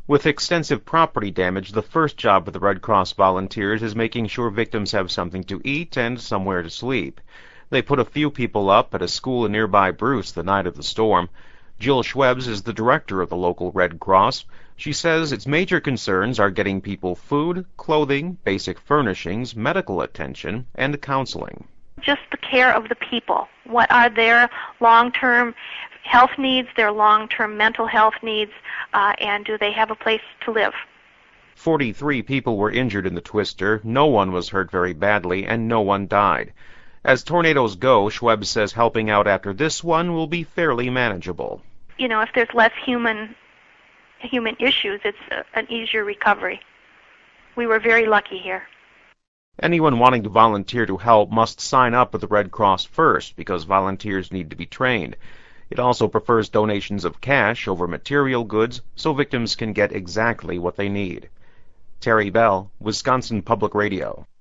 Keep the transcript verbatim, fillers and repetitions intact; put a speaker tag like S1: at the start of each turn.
S1: With extensive property damage, the first job of the Red Cross volunteers is making sure victims have something to eat and somewhere to sleep. They put a few people up at a school in nearby Bruce the night of the storm. Jill Schwebs is the director of the local Red Cross. She says its major concerns are getting people food, clothing, basic furnishings, medical attention, and counseling.
S2: Just the care of the people. What are their long-term health needs, their long-term mental health needs, uh, and do they have a place to live?
S1: Forty-three people were injured in the twister. No one was hurt very badly, and no one died. As tornadoes go, Schweb says helping out after this one will be fairly manageable.
S2: You know, if there's less human human issues, it's a, an easier recovery. We were very lucky here.
S1: Anyone wanting to volunteer to help must sign up with the Red Cross first, because volunteers need to be trained. It also prefers donations of cash over material goods so victims can get exactly what they need. Terry Bell, Wisconsin Public Radio.